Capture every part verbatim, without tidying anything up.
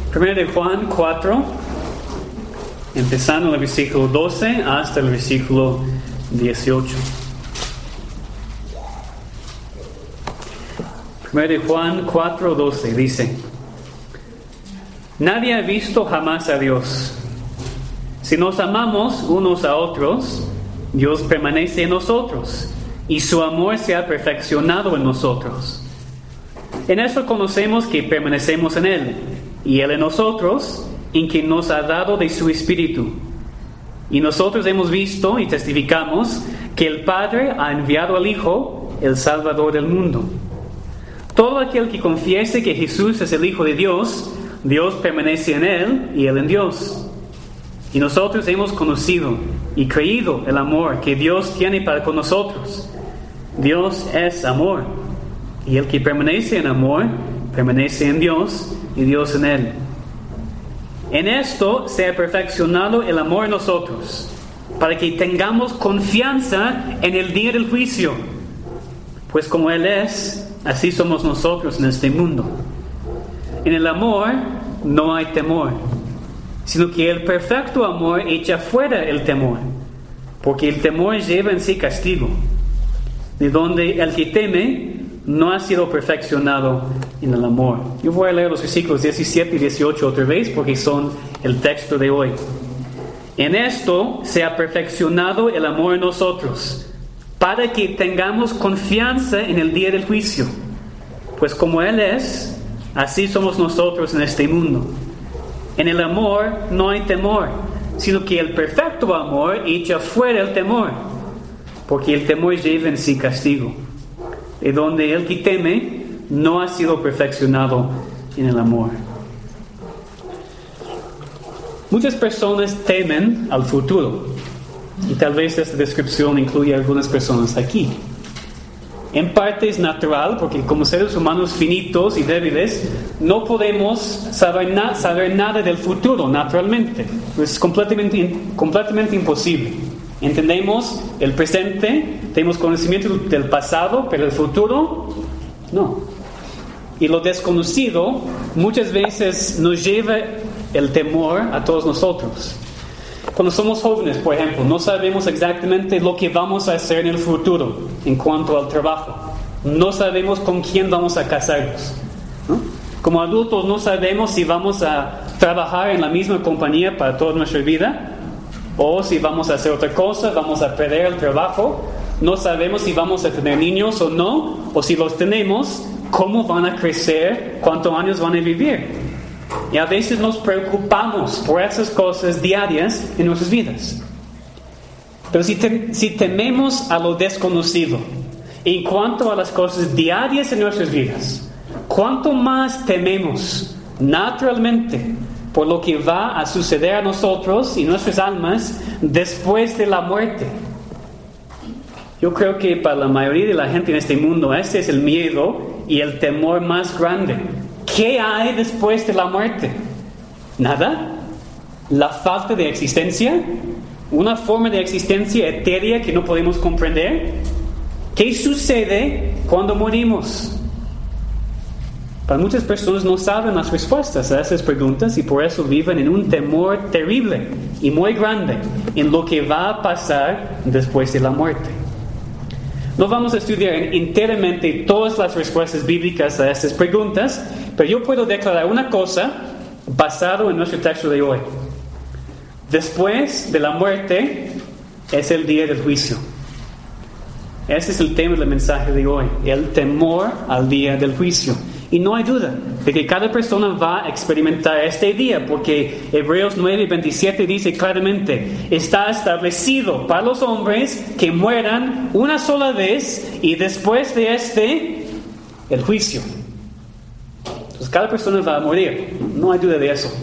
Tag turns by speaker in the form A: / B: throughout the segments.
A: Primero de Juan cuatro, empezando en el versículo doce hasta el versículo dieciocho. Primero de Juan cuatro, doce dice: Nadie ha visto jamás a Dios. Si nos amamos unos a otros, Dios permanece en nosotros, y su amor se ha perfeccionado en nosotros. En esto conocemos que permanecemos en Él, y Él en nosotros, en que nos ha dado de su Espíritu. Y nosotros hemos visto y testificamos que el Padre ha enviado al Hijo, el Salvador del mundo. Todo aquel que confiese que Jesús es el Hijo de Dios, Dios permanece en Él y Él en Dios. Y nosotros hemos conocido y creído el amor que Dios tiene para con nosotros. Dios es amor, y el que permanece en amor, permanece en Dios y Dios en Él. En esto se ha perfeccionado el amor en nosotros, para que tengamos confianza en el día del juicio. Pues como Él es, así somos nosotros en este mundo. En el amor no hay temor, sino que el perfecto amor echa fuera el temor, porque el temor lleva en sí castigo, de donde el que teme no ha sido perfeccionado en el amor. Yo voy a leer los versículos diecisiete y dieciocho otra vez, porque son el texto de hoy. En esto se ha perfeccionado el amor en nosotros, para que tengamos confianza en el día del juicio. Pues como Él es, así somos nosotros en este mundo. En el amor no hay temor, sino que el perfecto amor echa fuera el temor, porque el temor lleva en sí castigo, de donde el que teme no ha sido perfeccionado en el amor. Muchas personas temen al futuro, y tal vez esta descripción incluye a algunas personas aquí. En parte es natural, porque como seres humanos finitos y débiles, no podemos saber, na- saber nada del futuro naturalmente. Es completamente, completamente imposible. Entendemos el presente, tenemos conocimiento del pasado, pero el futuro, no. Y lo desconocido muchas veces nos lleva el temor a todos nosotros. Cuando somos jóvenes, por ejemplo, no sabemos exactamente lo que vamos a hacer en el futuro en cuanto al trabajo. No sabemos con quién vamos a casarnos, ¿no? Como adultos no sabemos si vamos a trabajar en la misma compañía para toda nuestra vida, o si vamos a hacer otra cosa, vamos a perder el trabajo. No sabemos si vamos a tener niños o no, o si los tenemos, cómo van a crecer, cuántos años van a vivir. Y a veces nos preocupamos por esas cosas diarias en nuestras vidas. Pero si, te, si tememos a lo desconocido en cuanto a las cosas diarias en nuestras vidas, ¿cuánto más tememos naturalmente por lo que va a suceder a nosotros y nuestras almas después de la muerte? Yo creo que para la mayoría de la gente en este mundo, este es el miedo y el temor más grande. ¿Qué hay después de la muerte? ¿Nada? ¿La falta de existencia? ¿Una forma de existencia etérea que no podemos comprender? ¿Qué sucede cuando morimos? Para muchas personas no saben las respuestas a esas preguntas y por eso viven en un temor terrible y muy grande en lo que va a pasar después de la muerte. No vamos a estudiar enteramente todas las respuestas bíblicas a estas preguntas, pero yo puedo declarar una cosa basado en nuestro texto de hoy. Después de la muerte es el día del juicio. Ese es el tema del mensaje de hoy, el temor al día del juicio. Y no hay duda de que cada persona va a experimentar este día, porque Hebreos nueve veintisiete dice claramente: está establecido para los hombres que mueran una sola vez y después de este, el juicio. Entonces cada persona va a morir, no hay duda de eso.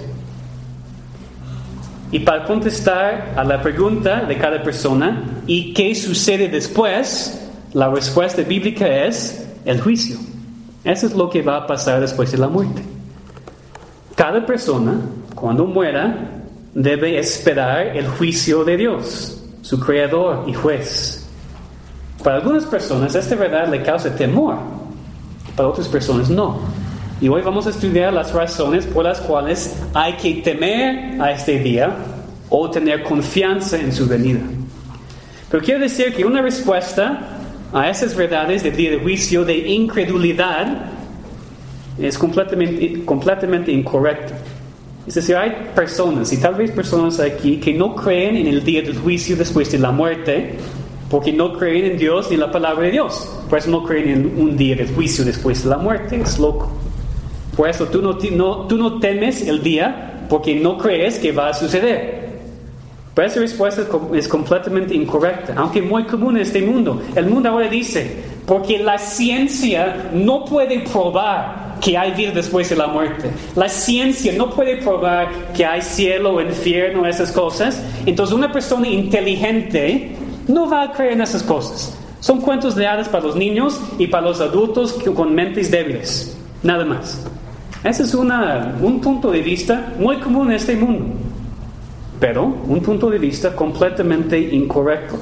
A: Y para contestar a la pregunta de cada persona, ¿y qué sucede después?, la respuesta bíblica es el juicio. Eso es lo que va a pasar después de la muerte. Cada persona, cuando muera, debe esperar el juicio de Dios, su creador y juez. Para algunas personas esta verdad le causa temor, para otras personas no. Y hoy vamos a estudiar las razones por las cuales hay que temer a este día o tener confianza en su venida. Pero quiero decir que una respuesta a esas verdades del día de juicio de incredulidad es completamente, completamente incorrecta. Es decir, hay personas, y tal vez personas aquí, que no creen en el día del juicio después de la muerte, porque no creen en Dios ni en la palabra de Dios. Por eso no creen en un día del juicio después de la muerte. Es loco. Por eso tú no, no, tú no temes el día porque no crees que va a suceder. Pero esa respuesta es completamente incorrecta, aunque muy común en este mundo. El mundo ahora dice, porque la ciencia no puede probar que hay vida después de la muerte. La ciencia no puede probar que hay cielo, infierno, esas cosas. Entonces una persona inteligente no va a creer en esas cosas. Son cuentos de hadas para los niños y para los adultos con mentes débiles. Nada más. Ese es una, un punto de vista muy común en este mundo. Pero un punto de vista completamente incorrecto.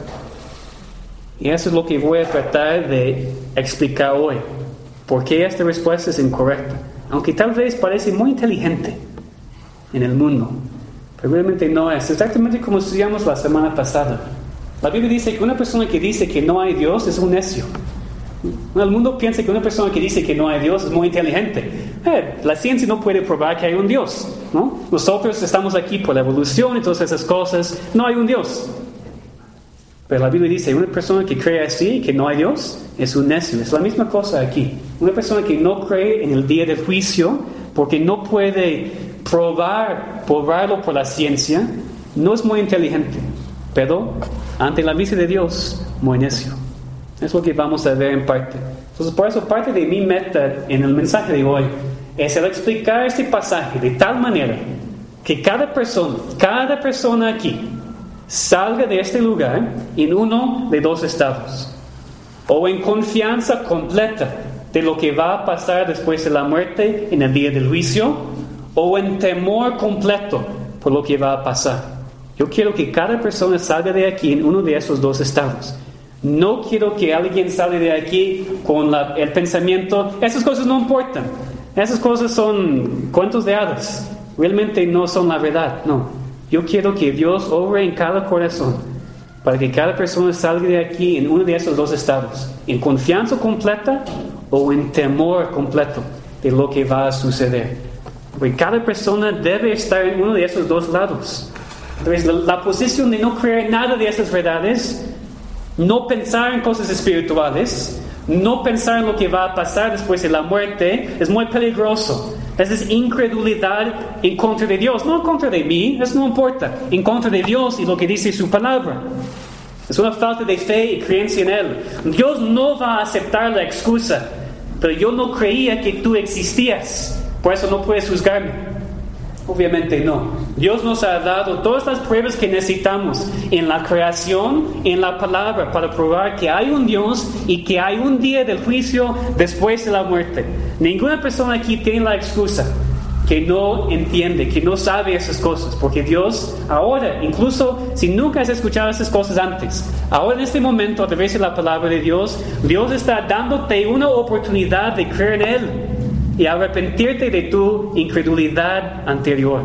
A: Y eso es lo que voy a tratar de explicar hoy. ¿Por qué esta respuesta es incorrecta? Aunque tal vez parece muy inteligente en el mundo, pero realmente no es. Exactamente como estudiamos la semana pasada. La Biblia dice que una persona que dice que no hay Dios es un necio. El mundo piensa que una persona que dice que no hay Dios es muy inteligente. Eh, la ciencia no puede probar que hay un Dios, ¿no? Nosotros estamos aquí por la evolución y todas esas cosas. No hay un Dios. Pero la Biblia dice, una persona que cree así, que no hay Dios, es un necio. Es la misma cosa aquí. Una persona que no cree en el día del juicio, porque no puede probar, probarlo por la ciencia, no es muy inteligente. Pero ante la vista de Dios, muy necio. Es lo que vamos a ver en parte. Entonces, por eso parte de mi meta en el mensaje de hoy es el explicar este pasaje de tal manera que cada persona, cada persona aquí salga de este lugar en uno de dos estados. O en confianza completa de lo que va a pasar después de la muerte en el día del juicio, o en temor completo por lo que va a pasar. Yo quiero que cada persona salga de aquí en uno de esos dos estados. No quiero que alguien salga de aquí con la, el pensamiento, esas cosas no importan, esas cosas son cuentos de hadas, realmente no son la verdad. No, yo quiero que Dios obre en cada corazón para que cada persona salga de aquí en uno de esos dos estados, en confianza completa o en temor completo de lo que va a suceder. Porque cada persona debe estar en uno de esos dos lados. Entonces, la, la posición de no creer nada de esas verdades, no pensar en cosas espirituales, no pensar en lo que va a pasar después de la muerte, es muy peligroso. Esa es incredulidad en contra de Dios, no en contra de mí, eso no importa, en contra de Dios y lo que dice su palabra. Es una falta de fe y creencia en Él. Dios no va a aceptar la excusa, pero yo no creía que tú existías, por eso no puedes juzgarme. Obviamente no. Dios nos ha dado todas las pruebas que necesitamos en la creación, en la palabra, para probar que hay un Dios y que hay un día del juicio después de la muerte. Ninguna persona aquí tiene la excusa que no entiende, que no sabe esas cosas, porque Dios ahora, incluso si nunca has escuchado esas cosas antes, ahora en este momento, a través de la palabra de Dios, Dios está dándote una oportunidad de creer en Él y arrepentirte de tu incredulidad anterior.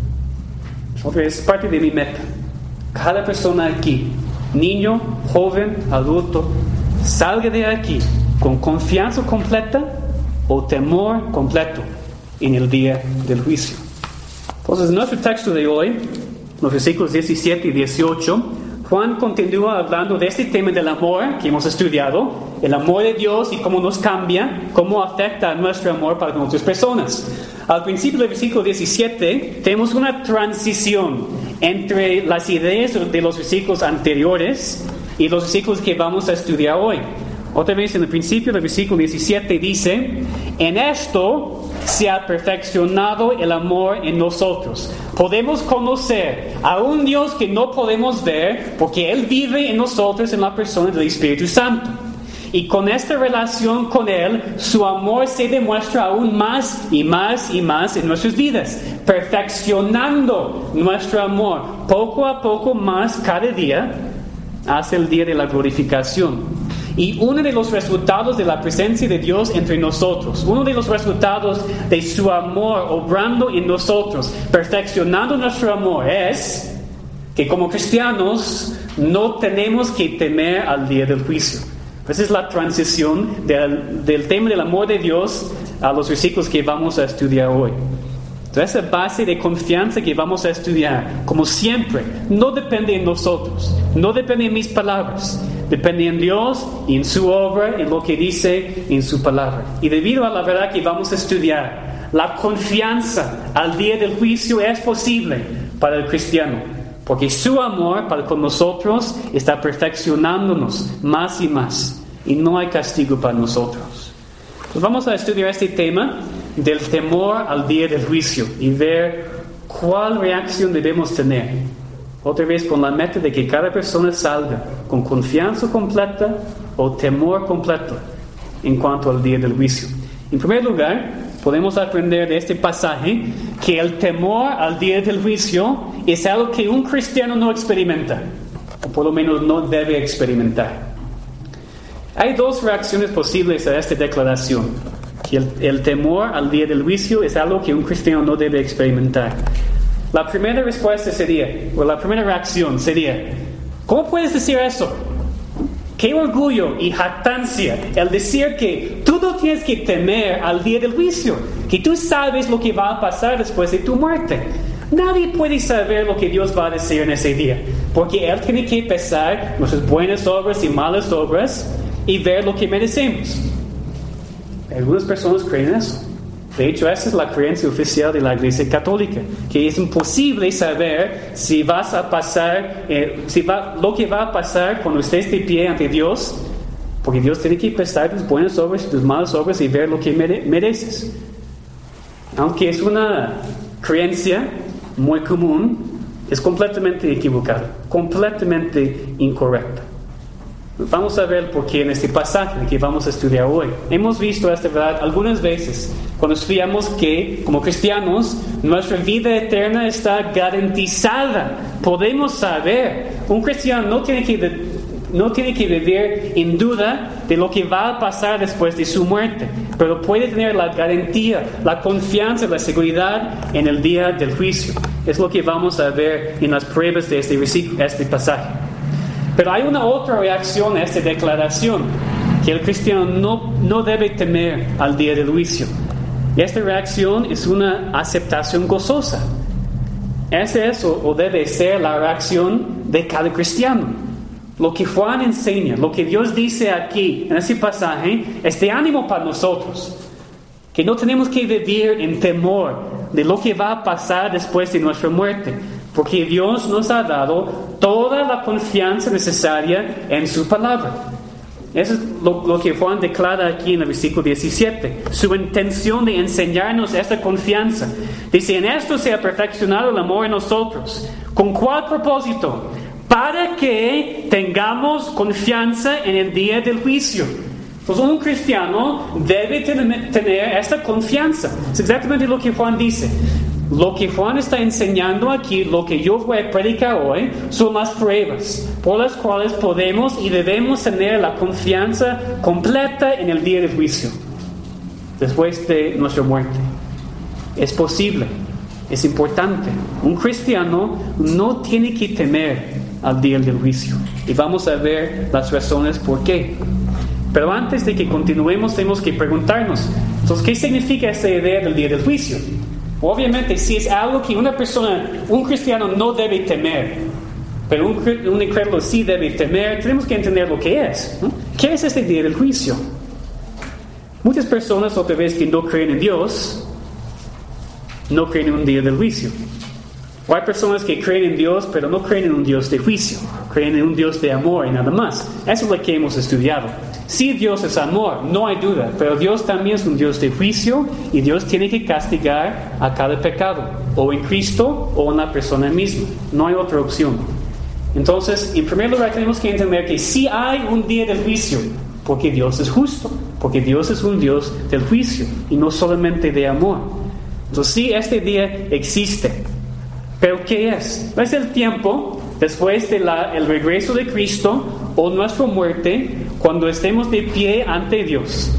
A: Es parte de mi meta. Cada persona aquí, niño, joven, adulto, salga de aquí con confianza completa o temor completo en el día del juicio. Entonces, en nuestro texto de hoy, los versículos diecisiete y dieciocho, Juan continúa hablando de este tema del amor que hemos estudiado, el amor de Dios y cómo nos cambia, cómo afecta a nuestro amor para con otras personas. Al principio del versículo diecisiete tenemos una transición entre las ideas de los versículos anteriores y los versículos que vamos a estudiar hoy. Otra vez en el principio del versículo diecisiete dice: en esto se ha perfeccionado el amor en nosotros. Podemos conocer a un Dios que no podemos ver porque Él vive en nosotros en la persona del Espíritu Santo. Y con esta relación con Él, su amor se demuestra aún más y más y más en nuestras vidas, perfeccionando nuestro amor poco a poco más cada día hasta el día de la glorificación. Y uno de los resultados de la presencia de Dios entre nosotros, uno de los resultados de su amor obrando en nosotros, perfeccionando nuestro amor, es que como cristianos no tenemos que temer al día del juicio. Esa es la transición del, del tema del amor de Dios a los versículos que vamos a estudiar hoy. Entonces, esa base de confianza que vamos a estudiar, como siempre, no depende de nosotros, no depende de mis palabras, depende en Dios y en su obra, en lo que dice en su palabra. Y debido a la verdad que vamos a estudiar, la confianza al día del juicio es posible para el cristiano, porque su amor para con nosotros está perfeccionándonos más y más, y no hay castigo para nosotros. Pues vamos a estudiar este tema del temor al día del juicio y ver cuál reacción debemos tener. Otra vez con la meta de que cada persona salga con confianza completa o temor completo en cuanto al día del juicio. En primer lugar, podemos aprender de este pasaje que el temor al día del juicio es algo que un cristiano no experimenta, o por lo menos no debe experimentar. Hay dos reacciones posibles a esta declaración, que el, el temor al día del juicio es algo que un cristiano no debe experimentar. La primera respuesta sería, o la primera reacción sería, ¿cómo puedes decir eso? Qué orgullo y jactancia el decir que tú no tienes que temer al día del juicio, que tú sabes lo que va a pasar después de tu muerte. Nadie puede saber lo que Dios va a decir en ese día, porque Él tiene que pesar nuestras buenas obras y malas obras y ver lo que merecemos. Algunas personas creen eso. De hecho, esa es la creencia oficial de la Iglesia Católica, que es imposible saber si vas a pasar, eh, si va, lo que va a pasar cuando estés de pie ante Dios, porque Dios tiene que pesar tus buenas obras y tus malas obras y ver lo que mere- mereces. Aunque es una creencia muy común, es completamente equivocada, completamente incorrecta. Vamos a ver por qué en este pasaje que vamos a estudiar hoy. Hemos visto esta verdad algunas veces cuando estudiamos que, como cristianos, nuestra vida eterna está garantizada. Podemos saber, un cristiano no tiene que, no tiene que vivir en duda de lo que va a pasar después de su muerte, pero puede tener la garantía, la confianza, la seguridad en el día del juicio. Es lo que vamos a ver en las pruebas de este, este pasaje. Pero hay una otra reacción a esta declaración, que el cristiano no, no debe temer al día del juicio. Y esta reacción es una aceptación gozosa. Esa es o, o debe ser la reacción de cada cristiano. Lo que Juan enseña, lo que Dios dice aquí en este pasaje, es de ánimo para nosotros. Que no tenemos que vivir en temor de lo que va a pasar después de nuestra muerte, porque Dios nos ha dado toda la confianza necesaria en su palabra. Eso es lo, lo que Juan declara aquí en el versículo diecisiete. Su intención de enseñarnos esta confianza. Dice, en esto se ha perfeccionado el amor en nosotros. ¿Con cuál propósito? Para que tengamos confianza en el día del juicio. Entonces un cristiano debe tener, tener esta confianza. Es exactamente lo que Juan dice. Lo que Juan está enseñando aquí, lo que yo voy a predicar hoy, son las pruebas por las cuales podemos y debemos tener la confianza completa en el día del juicio, después de nuestra muerte. Es posible, es importante. Un cristiano no tiene que temer al día del juicio. Y vamos a ver las razones por qué. Pero antes de que continuemos, tenemos que preguntarnos, entonces, ¿qué significa esta idea del día del juicio? Obviamente, si es algo que una persona, un cristiano no debe temer, pero un, un incrédulo sí debe temer, tenemos que entender lo que es, ¿no? ¿Qué es este día del juicio? Muchas personas, otra vez, que no creen en Dios, no creen en un día del juicio. O hay personas que creen en Dios, pero no creen en un Dios de juicio, creen en un Dios de amor y nada más. Eso es lo que hemos estudiado. Sí, Dios es amor, no hay duda, pero Dios también es un Dios de juicio y Dios tiene que castigar a cada pecado, o en Cristo o en la persona misma. No hay otra opción. Entonces, en primer lugar, tenemos que entender que sí hay un día del juicio, porque Dios es justo, porque Dios es un Dios del juicio y no solamente de amor. Entonces, sí, este día existe. ¿Pero qué es? Es el tiempo después del regreso de Cristo o nuestra muerte, cuando estemos de pie ante Dios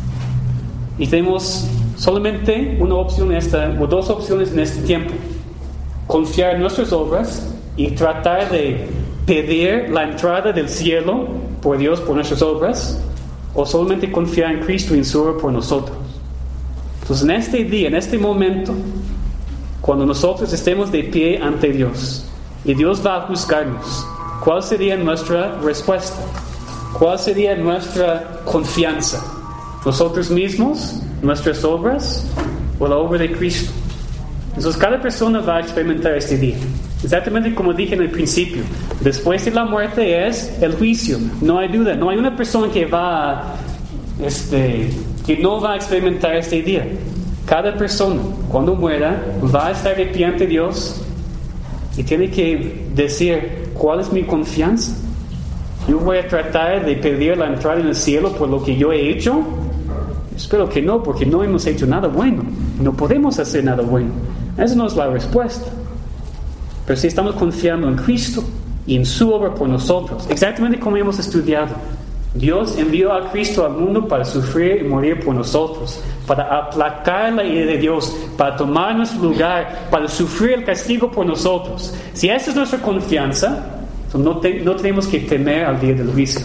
A: y tenemos solamente una opción en esta, o dos opciones en este tiempo: confiar en nuestras obras y tratar de pedir la entrada del cielo por Dios por nuestras obras, o solamente confiar en Cristo y en su obra por nosotros. Entonces, en este día, en este momento, cuando nosotros estemos de pie ante Dios y Dios va a juzgarnos, ¿cuál sería nuestra respuesta? ¿Cuál sería nuestra confianza? ¿Nosotros mismos, nuestras obras, o la obra de Cristo? Entonces, cada persona va a experimentar este día. Exactamente como dije en el principio, después de la muerte es el juicio, no hay duda. No hay una persona que va a, este, que no va a experimentar este día. Cada persona, cuando muera, va a estar de pie ante Dios y tiene que decir: ¿cuál es mi confianza? ¿Yo voy a tratar de pedir la entrada en el cielo por lo que yo he hecho? Espero que no, porque no hemos hecho nada bueno. No podemos hacer nada bueno. Esa no es la respuesta. Pero si estamos confiando en Cristo y en su obra por nosotros, exactamente como hemos estudiado, Dios envió a Cristo al mundo para sufrir y morir por nosotros, para aplacar la ira de Dios, para tomar nuestro lugar, para sufrir el castigo por nosotros. Si esa es nuestra confianza, no, te, no tenemos que temer al día del juicio,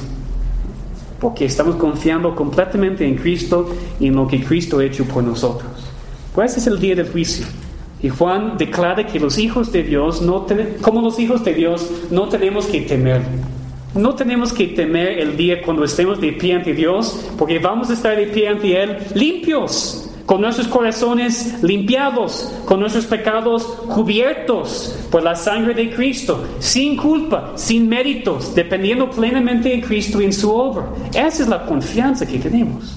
A: porque estamos confiando completamente en Cristo y en lo que Cristo ha hecho por nosotros. Pues ese es el día del juicio. Y Juan declara que los hijos de Dios, no ten, como los hijos de Dios, no tenemos que temer. No tenemos que temer el día cuando estemos de pie ante Dios, porque vamos a estar de pie ante Él limpios, con nuestros corazones limpiados, con nuestros pecados cubiertos por la sangre de Cristo, sin culpa, sin méritos, dependiendo plenamente de Cristo y en su obra. Esa es la confianza que tenemos.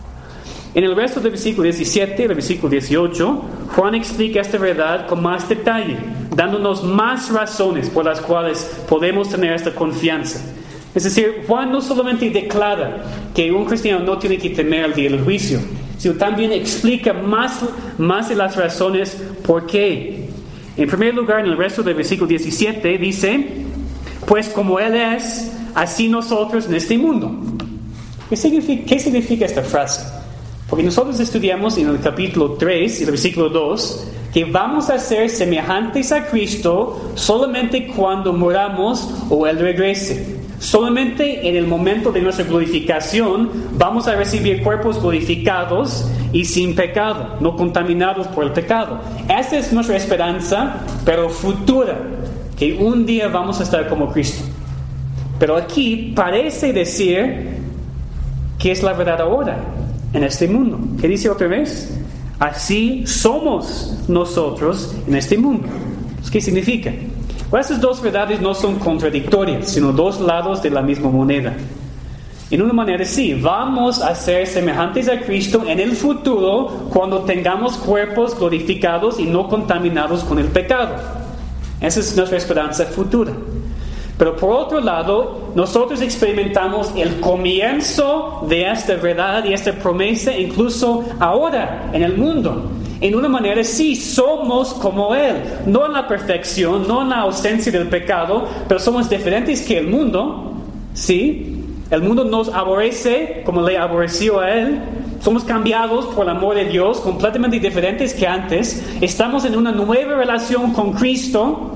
A: En el resto del versículo diecisiete y del versículo dieciocho, Juan explica esta verdad con más detalle, dándonos más razones por las cuales podemos tener esta confianza. Es decir, Juan no solamente declara que un cristiano no tiene que temer al día del juicio, sino también explica más, más de las razones por qué. En primer lugar, en el resto del versículo diecisiete dice: pues como Él es, así nosotros en este mundo. ¿Qué significa, qué significa esta frase? Porque nosotros estudiamos en el capítulo tres y el versículo dos que vamos a ser semejantes a Cristo solamente cuando moramos o Él regrese. Solamente en el momento de nuestra glorificación vamos a recibir cuerpos glorificados y sin pecado, no contaminados por el pecado. Esta es nuestra esperanza, pero futura, que un día vamos a estar como Cristo. Pero aquí parece decir que es la verdad ahora, en este mundo. ¿Qué dice otra vez? Así somos nosotros en este mundo. ¿Qué significa? Well, estas dos verdades no son contradictorias, sino dos lados de la misma moneda. En una manera sí, vamos a ser semejantes a Cristo en el futuro cuando tengamos cuerpos glorificados y no contaminados con el pecado. Esa es nuestra esperanza futura. Pero por otro lado, nosotros experimentamos el comienzo de esta verdad y esta promesa incluso ahora en el mundo. En una manera sí, somos como Él, no en la perfección, no en la ausencia del pecado, pero somos diferentes que el mundo, ¿sí? El mundo nos aborrece como le aborreció a Él. Somos cambiados por el amor de Dios, completamente diferentes que antes. Estamos en una nueva relación con Cristo.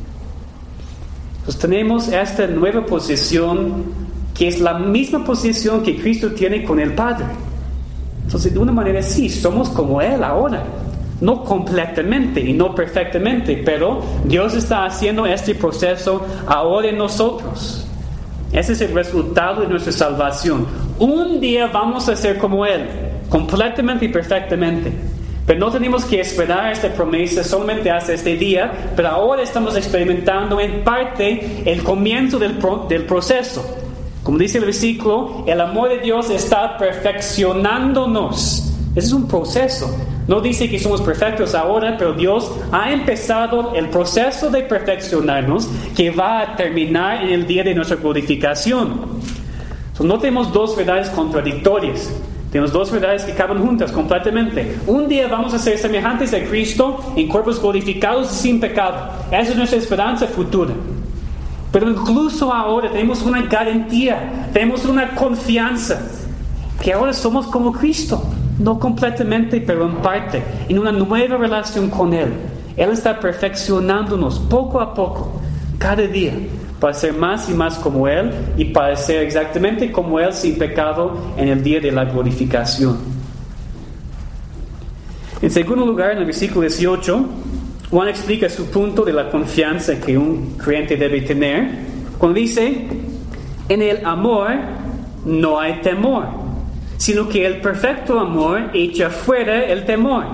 A: Pues tenemos esta nueva posición que es la misma posición que Cristo tiene con el Padre. Entonces, de una manera sí, somos como Él ahora. No completamente y no perfectamente, pero Dios está haciendo este proceso ahora en nosotros. Ese es el resultado de nuestra salvación. Un día vamos a ser como Él, completamente y perfectamente. Pero no tenemos que esperar esta promesa solamente hasta este día, pero ahora estamos experimentando en parte el comienzo del, pro, del proceso. Como dice el versículo, el amor de Dios está perfeccionándonos. Ese es un proceso. No dice que somos perfectos ahora, pero Dios ha empezado el proceso de perfeccionarnos que va a terminar en el día de nuestra glorificación. Entonces, no tenemos dos verdades contradictorias. Tenemos dos verdades que caben juntas completamente. Un día vamos a ser semejantes a Cristo en cuerpos glorificados y sin pecado. Esa es nuestra esperanza futura. Pero incluso ahora tenemos una garantía, tenemos una confianza, que ahora somos como Cristo, no completamente, pero en parte, en una nueva relación con Él. Él está perfeccionándonos poco a poco, cada día, para ser más y más como Él y para ser exactamente como Él sin pecado en el día de la glorificación. En segundo lugar, en el versículo dieciocho, Juan explica su punto de la confianza que un creyente debe tener cuando dice: en el amor no hay temor, sino que el perfecto amor echa fuera el temor.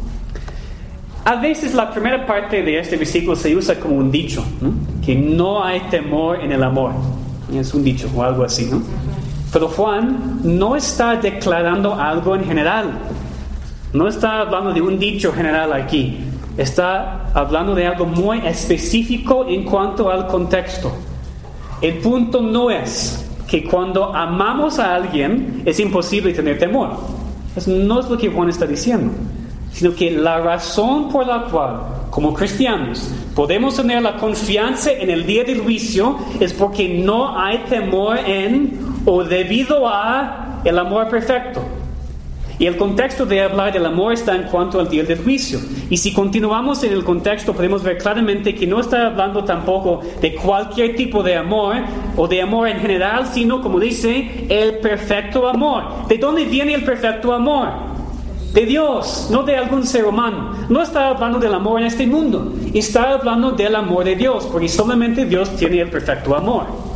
A: A veces la primera parte de este versículo se usa como un dicho, ¿no? Que no hay temor en el amor. Es un dicho o algo así, ¿no? Pero Juan no está declarando algo en general. No está hablando de un dicho general aquí. Está hablando de algo muy específico en cuanto al contexto. El punto no es que cuando amamos a alguien es imposible tener temor. Eso no es lo que Juan está diciendo. Sino que la razón por la cual, como cristianos, podemos tener la confianza en el día del juicio es porque no hay temor en o debido a el amor perfecto. Y el contexto de hablar del amor está en cuanto al día del juicio. Y si continuamos en el contexto, podemos ver claramente que no está hablando tampoco de cualquier tipo de amor o de amor en general, sino, como dice, el perfecto amor. ¿De dónde viene el perfecto amor? De Dios, no de algún ser humano. No está hablando del amor en este mundo. Está hablando del amor de Dios, porque solamente Dios tiene el perfecto amor.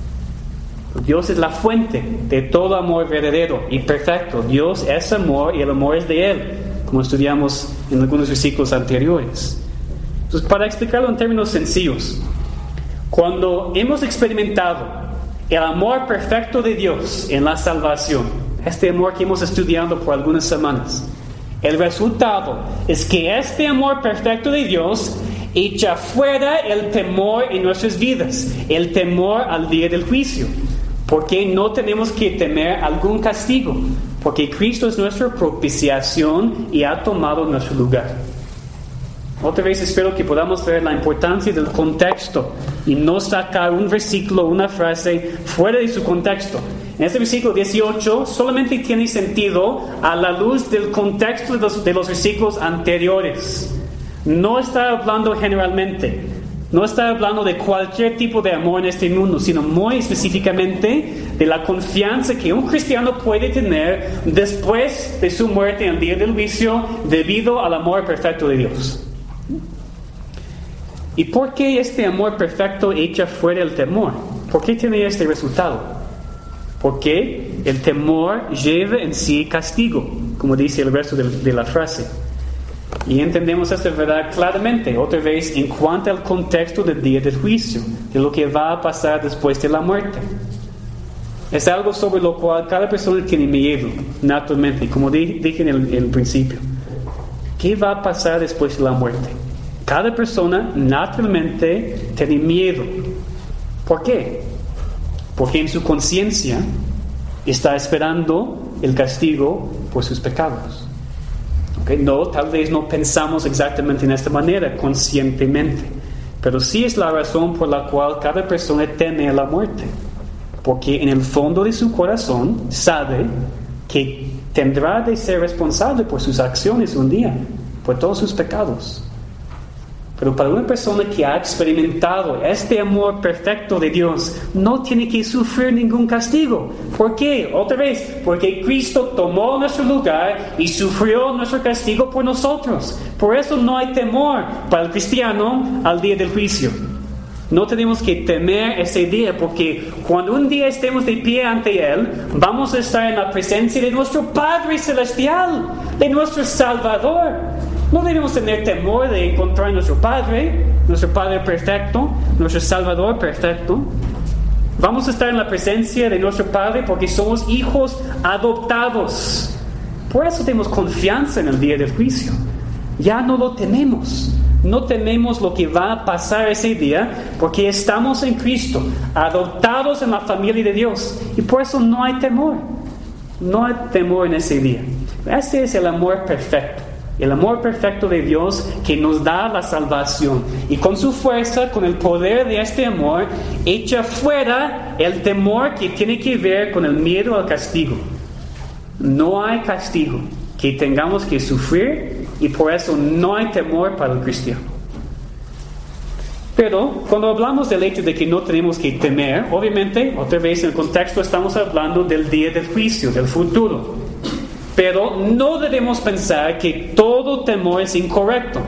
A: Dios es la fuente de todo amor verdadero y perfecto. Dios es amor y el amor es de Él, como estudiamos en algunos versículos anteriores. Entonces, para explicarlo en términos sencillos, cuando hemos experimentado el amor perfecto de Dios en la salvación, este amor que hemos estudiado por algunas semanas, el resultado es que este amor perfecto de Dios echa fuera el temor en nuestras vidas, el temor al día del juicio. Porque no tenemos que temer algún castigo, porque Cristo es nuestra propiciación y ha tomado nuestro lugar. Otra vez espero que podamos ver la importancia del contexto y no sacar un versículo, una frase fuera de su contexto. En este versículo dieciocho solamente tiene sentido a la luz del contexto de los, de los versículos anteriores. No está hablando generalmente. No está hablando de cualquier tipo de amor en este mundo, sino muy específicamente de la confianza que un cristiano puede tener después de su muerte en el día del juicio debido al amor perfecto de Dios. ¿Y por qué este amor perfecto echa fuera el temor? ¿Por qué tiene este resultado? Porque el temor lleva en sí castigo, como dice el resto de, de la frase. Y entendemos esta verdad claramente, otra vez, en cuanto al contexto del día del juicio, de lo que va a pasar después de la muerte. Es algo sobre lo cual cada persona tiene miedo, naturalmente, como dije en el, en el principio. ¿Qué va a pasar después de la muerte? Cada persona naturalmente tiene miedo. ¿Por qué? Porque en su conciencia está esperando el castigo por sus pecados. Okay, no, tal vez no pensamos exactamente en esta manera, conscientemente, pero sí es la razón por la cual cada persona teme a la muerte, porque en el fondo de su corazón sabe que tendrá de ser responsable por sus acciones un día, por todos sus pecados. Pero para una persona que ha experimentado este amor perfecto de Dios, no tiene que sufrir ningún castigo. ¿Por qué? Otra vez, porque Cristo tomó nuestro lugar y sufrió nuestro castigo por nosotros. Por eso no hay temor para el cristiano al día del juicio. No tenemos que temer ese día, porque cuando un día estemos de pie ante Él, vamos a estar en la presencia de nuestro Padre Celestial, de nuestro Salvador. No debemos tener temor de encontrar a nuestro Padre, nuestro Padre perfecto, nuestro Salvador perfecto. Vamos a estar en la presencia de nuestro Padre porque somos hijos adoptados. Por eso tenemos confianza en el día del juicio. Ya no lo tememos. No tememos lo que va a pasar ese día porque estamos en Cristo, adoptados en la familia de Dios. Y por eso no hay temor. No hay temor en ese día. Ese es el amor perfecto. El amor perfecto de Dios que nos da la salvación. Y con su fuerza, con el poder de este amor, echa fuera el temor que tiene que ver con el miedo al castigo. No hay castigo que tengamos que sufrir y por eso no hay temor para el cristiano. Pero cuando hablamos del hecho de que no tenemos que temer, obviamente, otra vez en el contexto estamos hablando del día del juicio, del futuro. Pero no debemos pensar que todo temor es incorrecto.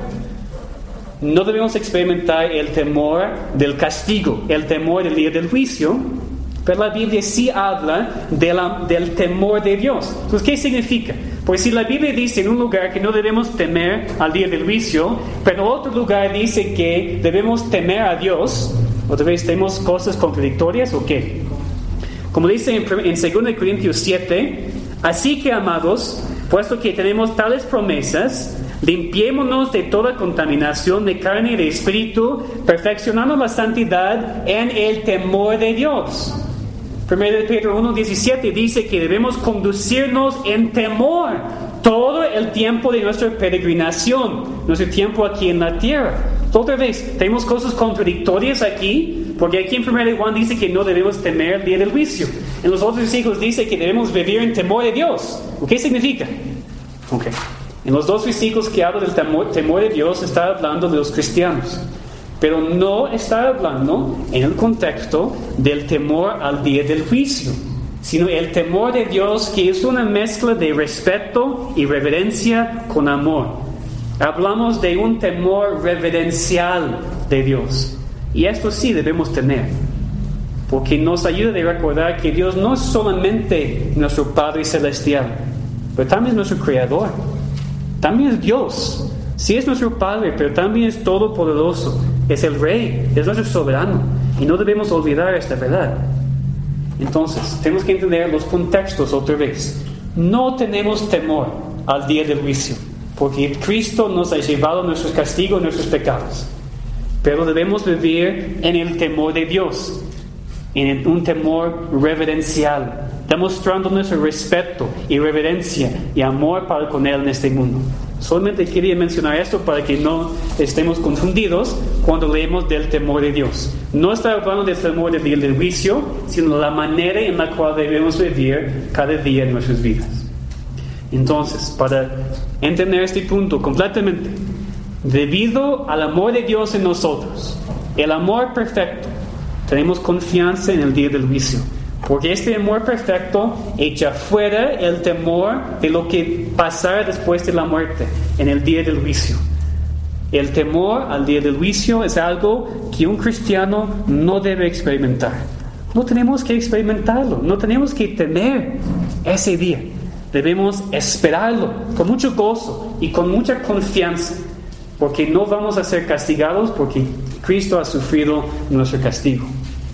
A: No debemos experimentar el temor del castigo, el temor del día del juicio. Pero la Biblia sí habla de la, del temor de Dios. Entonces, ¿qué significa? Pues si la Biblia dice en un lugar que no debemos temer al día del juicio, pero en otro lugar dice que debemos temer a Dios, otra vez tenemos cosas contradictorias o qué? Como dice en, en segunda Corintios siete, así que, amados, puesto que tenemos tales promesas, limpiémonos de toda contaminación de carne y de espíritu, perfeccionando la santidad en el temor de Dios. primero de Pedro uno diecisiete dice que debemos conducirnos en temor todo el tiempo de nuestra peregrinación, nuestro tiempo aquí en la tierra. Otra vez, tenemos cosas contradictorias aquí, porque aquí en primero de Juan dice que no debemos temer el día del juicio. En los otros versículos dice que debemos vivir en temor de Dios. ¿Qué significa? Okay. En los dos versículos que habla del temor, temor de Dios está hablando de los cristianos, pero no está hablando en el contexto del temor al día del juicio, sino el temor de Dios que es una mezcla de respeto y reverencia con amor. Hablamos de un temor reverencial de Dios, y esto sí debemos tener, porque nos ayuda a recordar que Dios no es solamente nuestro Padre Celestial, pero también es nuestro Creador. También es Dios. Sí es nuestro Padre, pero también es todopoderoso. Es el Rey, es nuestro soberano. Y no debemos olvidar esta verdad. Entonces, tenemos que entender los contextos otra vez. No tenemos temor al día del juicio, porque Cristo nos ha llevado nuestros castigos, nuestros pecados. Pero debemos vivir en el temor de Dios, en un temor reverencial, demostrando nuestro respeto y reverencia y amor para con Él en este mundo. Solamente quería mencionar esto para que no estemos confundidos cuando leemos del temor de Dios. No está hablando del temor del día del juicio, sino la manera en la cual debemos vivir cada día en nuestras vidas. Entonces, para entender este punto completamente, debido al amor de Dios en nosotros, el amor perfecto, tenemos confianza en el día del juicio. Porque este amor perfecto echa fuera el temor de lo que pasará después de la muerte, en el día del juicio. El temor al día del juicio es algo que un cristiano no debe experimentar. No tenemos que experimentarlo, no tenemos que temer ese día. Debemos esperarlo con mucho gozo y con mucha confianza, porque no vamos a ser castigados porque Cristo ha sufrido nuestro castigo.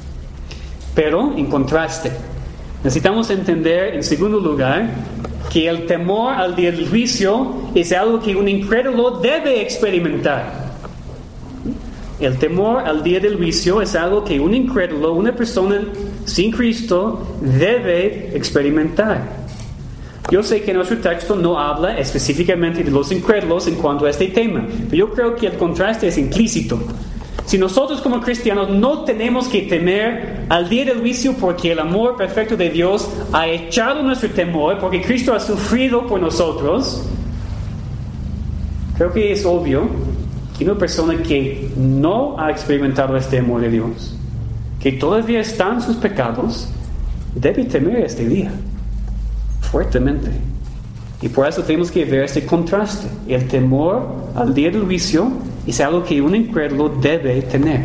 A: Pero, en contraste, necesitamos entender, en segundo lugar, que el temor al día del juicio es algo que un incrédulo debe experimentar. El temor al día del juicio es algo que un incrédulo, una persona sin Cristo, debe experimentar. Yo sé que nuestro texto no habla específicamente de los incrédulos en cuanto a este tema, pero yo creo que el contraste es implícito. Si nosotros como cristianos no tenemos que temer al día del juicio porque el amor perfecto de Dios ha echado nuestro temor, porque Cristo ha sufrido por nosotros, creo que es obvio que una persona que no ha experimentado este amor de Dios, que todavía está en sus pecados, debe temer este día fuertemente. Y por eso tenemos que ver este contraste. El temor al día del juicio es algo que un incrédulo debe tener.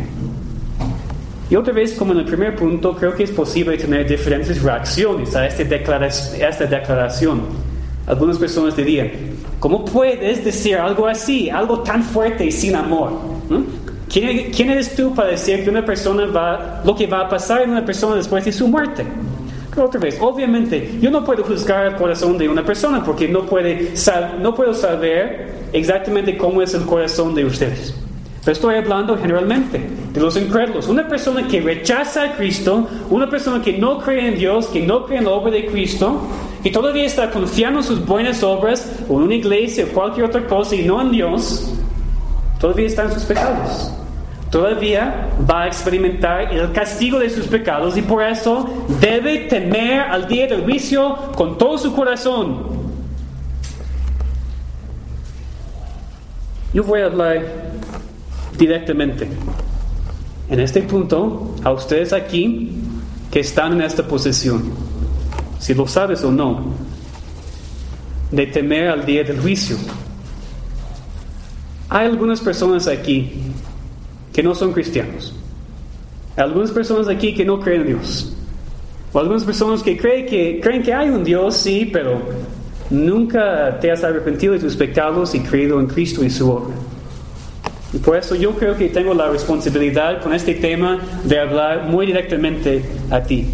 A: Y otra vez, como en el primer punto, creo que es posible tener diferentes reacciones a, este declara- a esta declaración. Algunas personas dirían, ¿cómo puedes decir algo así, algo tan fuerte y sin amor? ¿Mm? ¿Quién, ¿Quién eres tú para decir que una persona va, lo que va a pasar en una persona después de su muerte? Otra vez, obviamente, yo no puedo juzgar el corazón de una persona porque no, puede, no puedo saber exactamente cómo es el corazón de ustedes. Pero estoy hablando generalmente de los incrédulos. Una persona que rechaza a Cristo, una persona que no cree en Dios, que no cree en la obra de Cristo, que todavía está confiando en sus buenas obras o en una iglesia o cualquier otra cosa y no en Dios, todavía está en sus pecados. Todavía va a experimentar el castigo de sus pecados y por eso debe temer al día del juicio con todo su corazón. Yo voy a hablar directamente en este punto a ustedes aquí que están en esta posición, si lo sabes o no, de temer al día del juicio. Hay algunas personas aquí que no son cristianos. Hay algunas personas aquí que no creen en Dios. O algunas personas que creen que, creen que hay un Dios, sí, pero nunca te has arrepentido de tus pecados y creído en Cristo y su obra. Y por eso yo creo que tengo la responsabilidad con este tema de hablar muy directamente a ti.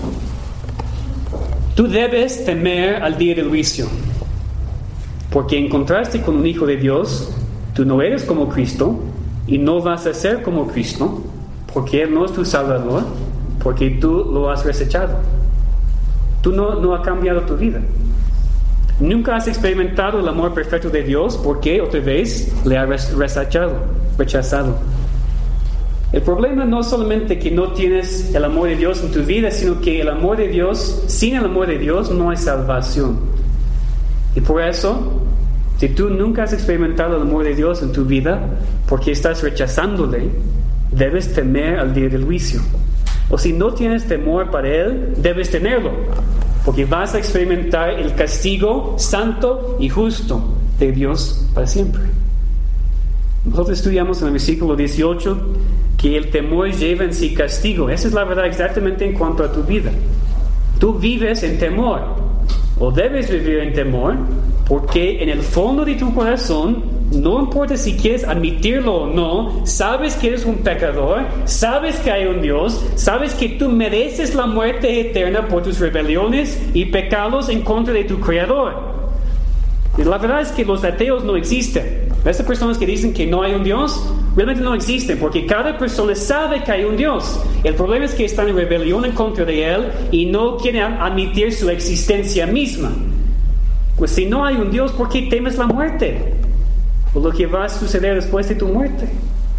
A: Tú debes temer al día del juicio, porque en contraste con un hijo de Dios, tú no eres como Cristo y no vas a ser como Cristo, porque Él no es tu Salvador, porque tú lo has desechado. Tú no, no has cambiado tu vida. Nunca has experimentado el amor perfecto de Dios porque otra vez le has rechazado, rechazado. El problema no es solamente que no tienes el amor de Dios en tu vida, sino que el amor de Dios, sin el amor de Dios no hay salvación. Y por eso, si tú nunca has experimentado el amor de Dios en tu vida porque estás rechazándole, debes temer al día del juicio. O si no tienes temor para Él, debes tenerlo, porque vas a experimentar el castigo santo y justo de Dios para siempre. Nosotros estudiamos en el versículo dieciocho que el temor lleva en sí castigo. Esa es la verdad exactamente en cuanto a tu vida. Tú vives en temor, o debes vivir en temor, porque en el fondo de tu corazón, no importa si quieres admitirlo o no, sabes que eres un pecador, sabes que hay un Dios, sabes que tú mereces la muerte eterna por tus rebeliones y pecados en contra de tu Creador. Y la verdad es que los ateos no existen. Estas personas que dicen que no hay un Dios, realmente no existen, porque cada persona sabe que hay un Dios. El problema es que están en rebelión en contra de Él y no quieren admitir su existencia misma. Pues si no hay un Dios, ¿por qué temes la muerte? O lo que va a suceder después de tu muerte.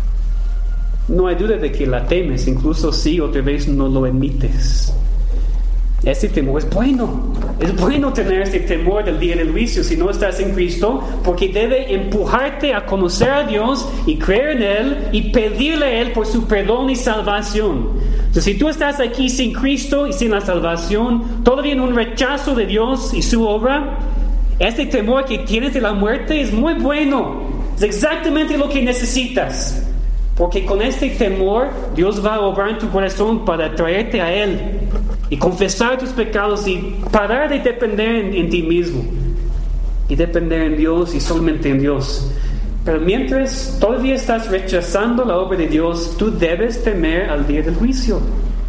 A: No hay duda de que la temes, incluso si otra vez no lo admites. Este temor es bueno. Es bueno tener este temor del día del juicio si no estás en Cristo, porque debe empujarte a conocer a Dios y creer en Él y pedirle a Él por su perdón y salvación. Entonces, si tú estás aquí sin Cristo y sin la salvación, todavía en un rechazo de Dios y su obra, este temor que tienes de la muerte es muy bueno. Es exactamente lo que necesitas. Porque con este temor, Dios va a obrar en tu corazón para traerte a Él y confesar tus pecados y parar de depender en, en ti mismo y depender en Dios y solamente en Dios. Pero mientras todavía estás rechazando la obra de Dios, tú debes temer al día del juicio.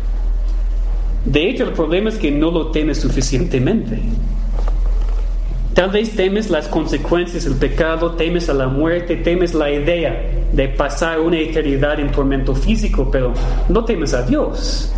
A: De hecho, el problema es que no lo temes suficientemente. Tal vez temes las consecuencias del pecado, temes a la muerte, temes la idea de pasar una eternidad en tormento físico, pero no temes a Dios.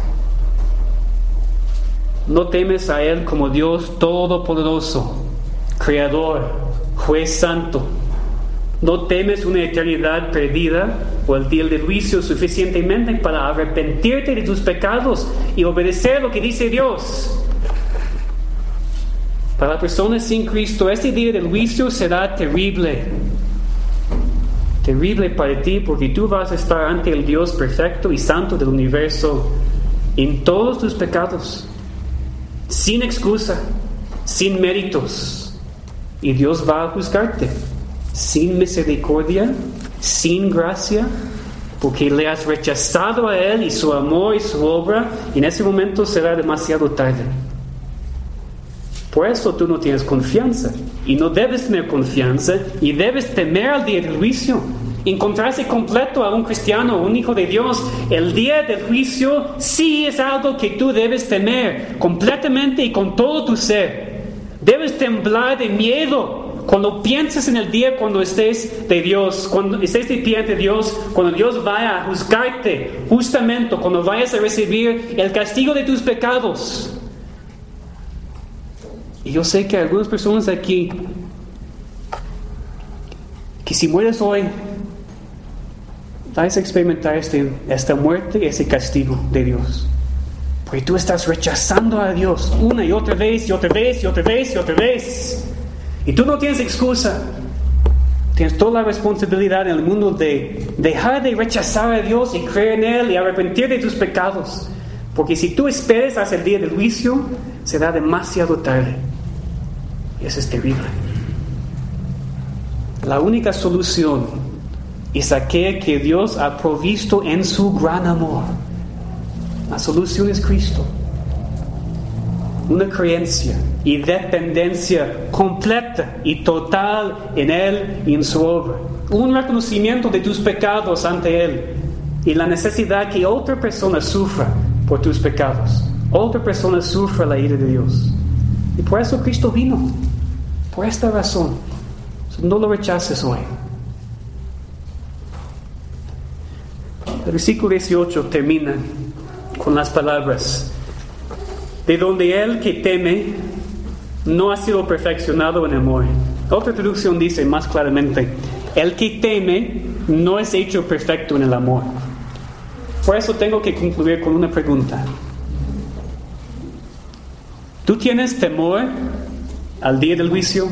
A: No temes a Él como Dios todopoderoso, Creador, Juez santo. No temes una eternidad perdida o el día del juicio suficientemente para arrepentirte de tus pecados y obedecer lo que dice Dios. Para las personas sin Cristo, este día del juicio será terrible. Terrible para ti, porque tú vas a estar ante el Dios perfecto y santo del universo en todos tus pecados, sin excusa, sin méritos. Y Dios va a juzgarte sin misericordia, sin gracia, porque le has rechazado a Él y su amor y su obra, y en ese momento será demasiado tarde. Por eso tú no tienes confianza, y no debes tener confianza, y debes temer al día del juicio. Encontrarse completo a un cristiano, un hijo de Dios, el día del juicio sí es algo que tú debes temer completamente y con todo tu ser. Debes temblar de miedo cuando pienses en el día cuando estés de Dios, cuando estés de pie ante Dios, cuando Dios vaya a juzgarte justamente, cuando vayas a recibir el castigo de tus pecados. Y yo sé que hay algunas personas aquí que si mueres hoy, vas a experimentar este, esta muerte y ese castigo de Dios. Porque tú estás rechazando a Dios una y otra vez, y otra vez, y otra vez, y otra vez. Y tú no tienes excusa. Tienes toda la responsabilidad en el mundo de dejar de rechazar a Dios y creer en Él y arrepentir de tus pecados. Porque si tú esperas hasta el día del juicio, será demasiado tarde. Y eso es terrible. La única solución es aquella que Dios ha provisto en su gran amor. La solución es Cristo. Una creencia y dependencia completa y total en Él y en su obra. Un reconocimiento de tus pecados ante Él y la necesidad que otra persona sufra por tus pecados. Otra persona sufra la ira de Dios. Y por eso Cristo vino. Por esta razón. No lo rechaces hoy. El versículo dieciocho termina con las palabras: de donde el que teme no ha sido perfeccionado en amor. Otra traducción dice más claramente: el que teme no es hecho perfecto en el amor. Por eso tengo que concluir con una pregunta. ¿Tú tienes temor al día del juicio?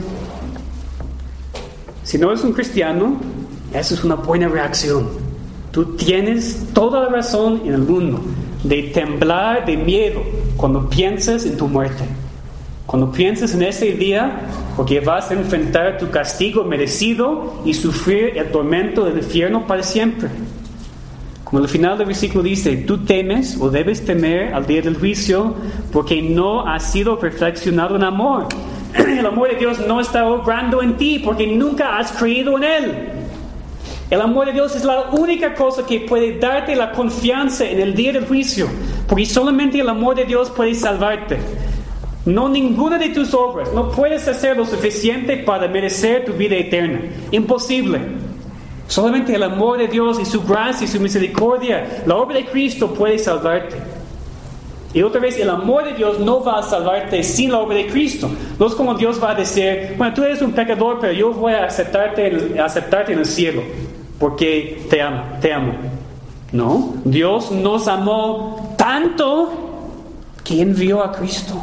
A: Si no eres un cristiano, esa es una buena reacción. Tú tienes toda la razón en el mundo de temblar de miedo cuando piensas en tu muerte. Cuando piensas en ese día, porque vas a enfrentar tu castigo merecido y sufrir el tormento del infierno para siempre. Como el final del versículo dice: tú temes o debes temer al día del juicio porque no has sido perfeccionado en amor. El amor de Dios no está obrando en ti porque nunca has creído en Él. El amor de Dios es la única cosa que puede darte la confianza en el día del juicio, porque solamente el amor de Dios puede salvarte. No ninguna de tus obras. No puedes hacer lo suficiente para merecer tu vida eterna. Imposible. Solamente el amor de Dios y su gracia y su misericordia, la obra de Cristo, puede salvarte. Y otra vez, el amor de Dios no va a salvarte sin la obra de Cristo. No es como Dios va a decir: bueno, tú eres un pecador, pero yo voy a aceptarte, a aceptarte en el cielo porque te amo, te amo. No, Dios nos amó tanto que envió a Cristo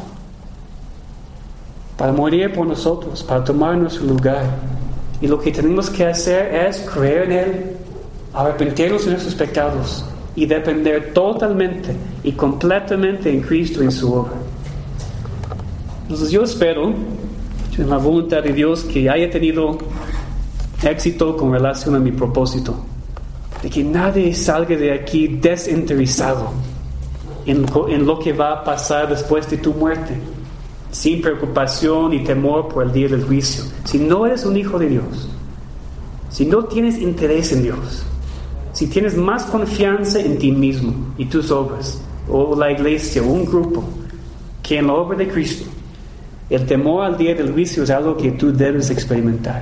A: para morir por nosotros, para tomar nuestro lugar. Y lo que tenemos que hacer es creer en Él, arrepentirnos de nuestros pecados y depender totalmente y completamente en Cristo y en su obra. Entonces yo espero, en la voluntad de Dios, que haya tenido éxito con relación a mi propósito, de que nadie salga de aquí desinteresado en, en lo que va a pasar después de tu muerte, sin preocupación y temor por el día del juicio. Si no eres un hijo de Dios, si no tienes interés en Dios, si tienes más confianza en ti mismo y tus obras, o la iglesia, o un grupo, que en la obra de Cristo, el temor al día del juicio es algo que tú debes experimentar.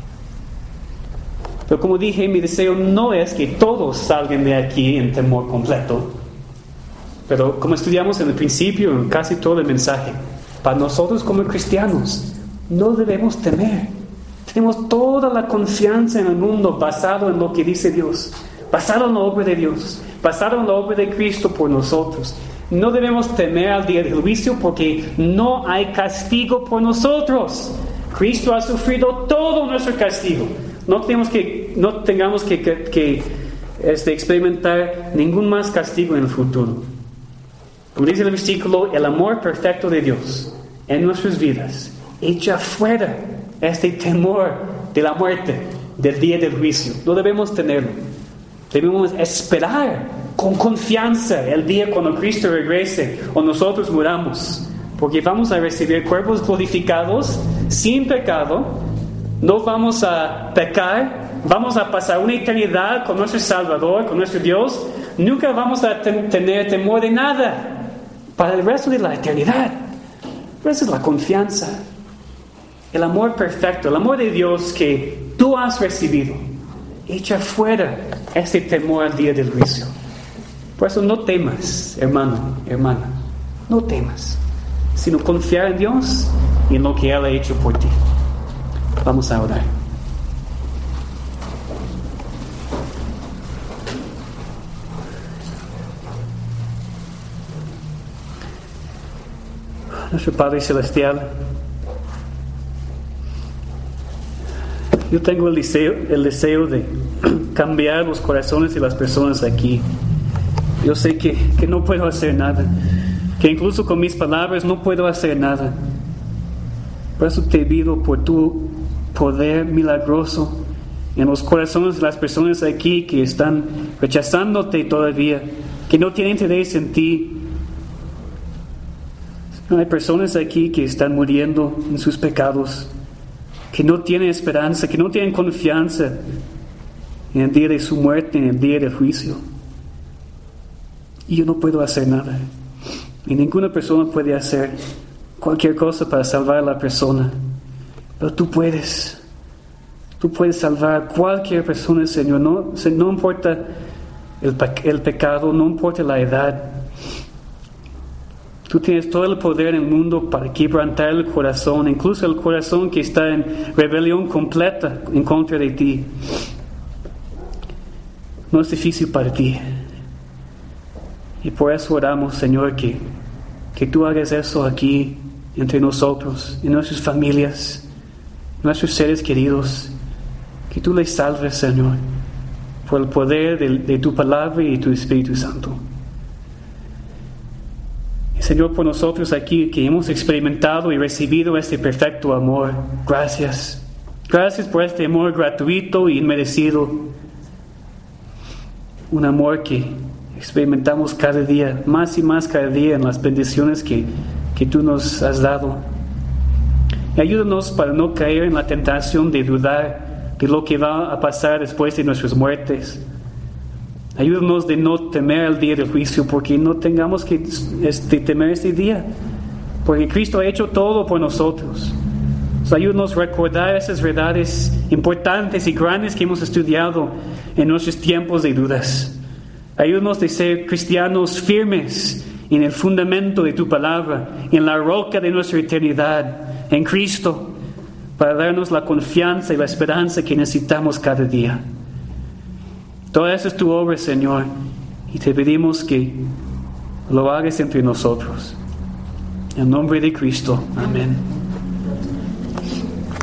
A: Pero como dije, mi deseo no es que todos salgan de aquí en temor completo. Pero como estudiamos en el principio, en casi todo el mensaje, para nosotros como cristianos, no debemos temer. Tenemos toda la confianza en el mundo basado en lo que dice Dios, basado en la obra de Dios, basado en la obra de Cristo por nosotros. No debemos temer al día del juicio porque no hay castigo por nosotros. Cristo ha sufrido todo nuestro castigo. No tenemos que, no tengamos que, que, que este, experimentar ningún más castigo en el futuro. Como dice el versículo, el amor perfecto de Dios en nuestras vidas echa fuera este temor de la muerte, del día del juicio. No debemos tenerlo. Debemos esperar con confianza el día cuando Cristo regrese o nosotros muramos, porque vamos a recibir cuerpos glorificados sin pecado. No vamos a pecar, vamos a pasar una eternidad con nuestro Salvador, con nuestro Dios. Nunca vamos a ten- tener temor de nada para el resto de la eternidad. Pero esa es la confianza, el amor perfecto, el amor de Dios que tú has recibido. Echa fuera ese temor al día del juicio. Por eso no temas, hermano, hermana, no temas, sino confiar en Dios y en lo que Él ha hecho por ti. Vamos a orar. Nuestro Padre Celestial, yo tengo el deseo, el deseo de cambiar los corazones de las personas aquí. Yo sé que, que no puedo hacer nada, que incluso con mis palabras no puedo hacer nada. Por eso te pido por tu poder milagroso en los corazones de las personas aquí que están rechazándote todavía, que no tienen interés en ti. Hay personas aquí que están muriendo en sus pecados, que no tienen esperanza, que no tienen confianza en el día de su muerte, en el día del juicio. Y yo no puedo hacer nada. Y ninguna persona puede hacer cualquier cosa para salvar a la persona. Pero tú puedes. Tú puedes salvar a cualquier persona, Señor. No, no importa el, el pecado, no importa la edad. Tú tienes todo el poder en el mundo para quebrantar el corazón, incluso el corazón que está en rebelión completa en contra de ti. No es difícil para ti. Y por eso oramos, Señor, que, que tú hagas eso aquí entre nosotros, en nuestras familias, nuestros seres queridos. Que tú les salves, Señor, por el poder de, de tu palabra y tu Espíritu Santo. Y Señor, por nosotros aquí que hemos experimentado y recibido este perfecto amor, gracias. Gracias por este amor gratuito y inmerecido. Un amor que experimentamos cada día, más y más cada día en las bendiciones que, que tú nos has dado. Y ayúdanos para no caer en la tentación de dudar de lo que va a pasar después de nuestras muertes. Ayúdanos de no temer el día del juicio, porque no tengamos que este, temer este día, porque Cristo ha hecho todo por nosotros. So, ayúdanos a recordar esas verdades importantes y grandes que hemos estudiado en nuestros tiempos de dudas. Ayúdanos de ser cristianos firmes en el fundamento de tu palabra, en la roca de nuestra eternidad, en Cristo, para darnos la confianza y la esperanza que necesitamos cada día. Toda esa es tu obra, Señor, y te pedimos que lo hagas entre nosotros. En nombre de Cristo. Amén.